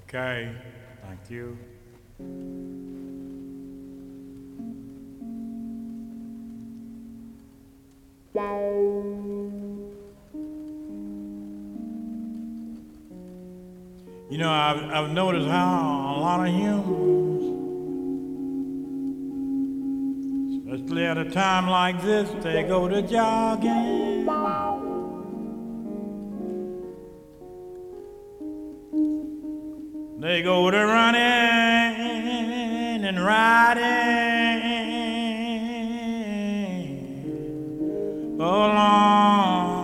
Okay, thank you. You know, I've noticed how a lot of humans, especially at a time like this, they go to jogging. They go to running and riding along.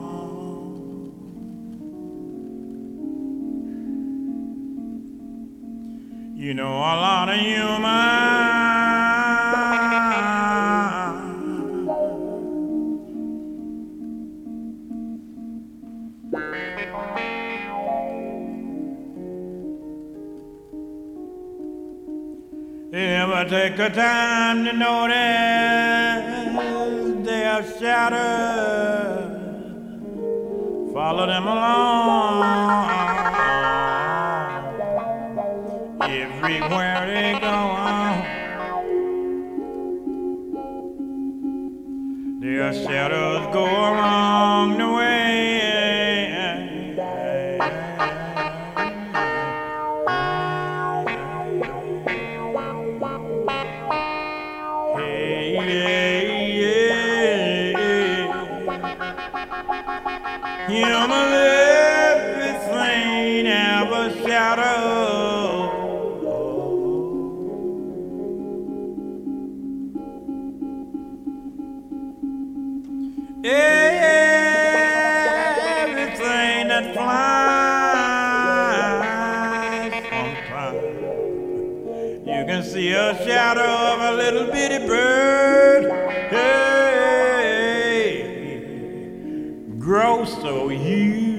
You know, a lot of humans, they never take the time to notice their shadows follow them along. Everywhere they go, their shadows go along the way. Human everything have a shadow. Everything that flies sometimes you can see a shadow of a little bitty bird. Hey, grow so huge.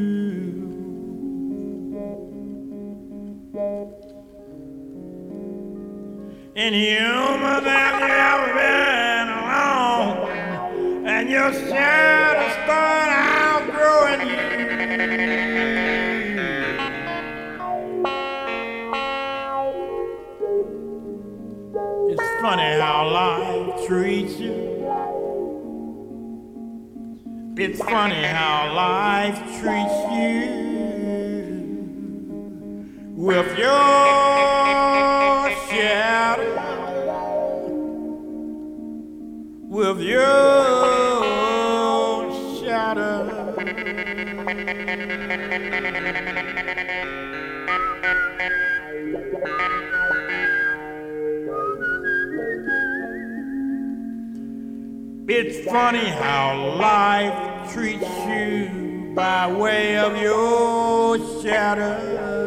And humans, have you ever been alone and your shadow start outgrowing you? It's funny how life treats you. It's funny how life treats you with your shadow, with your shadow. It's funny how life treats you by way of your shadow.